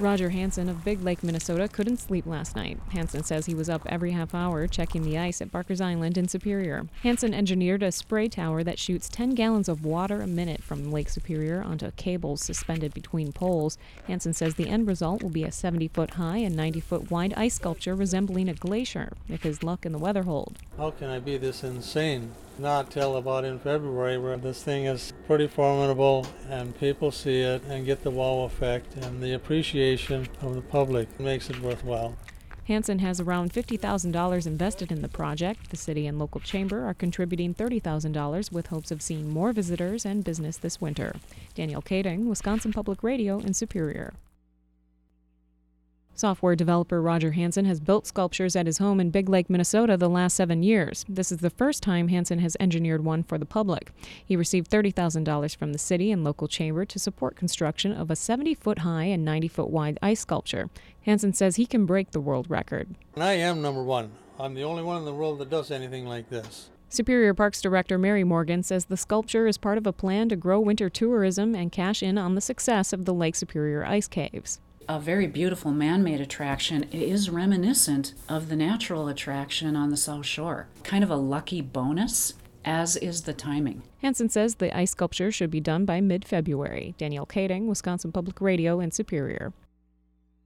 Roger Hansen of Big Lake, Minnesota couldn't sleep last night. Hansen says he was up every half hour checking the ice at Barker's Island in Superior. Hansen engineered a spray tower that shoots 10 gallons of water a minute from Lake Superior onto cables suspended between poles. Hansen says the end result will be a 70-foot high and 90-foot wide ice sculpture resembling a glacier, if his luck and the weather hold. How can I be this insane? Not till about in February, where this thing is pretty formidable and people see it and get the wow effect and the appreciation of the public makes it worthwhile. Hansen has around $50,000 invested in the project. The city and local chamber are contributing $30,000 with hopes of seeing more visitors and business this winter. Danielle Kading, Wisconsin Public Radio in Superior. Software developer Roger Hansen has built sculptures at his home in Big Lake, Minnesota the last 7 years. This is the first time Hansen has engineered one for the public. He received $30,000 from the city and local chamber to support construction of a 70-foot high and 90-foot wide ice sculpture. Hansen says he can break the world record. And I am number one. I'm the only one in the world that does anything like this. Superior Parks Director Mary Morgan says the sculpture is part of a plan to grow winter tourism and cash in on the success of the Lake Superior ice caves. A very beautiful man-made attraction. It is reminiscent of the natural attraction on the South Shore. Kind of a lucky bonus, as is the timing. Hansen says the ice sculpture should be done by mid-February. Danielle Kading, Wisconsin Public Radio in Superior.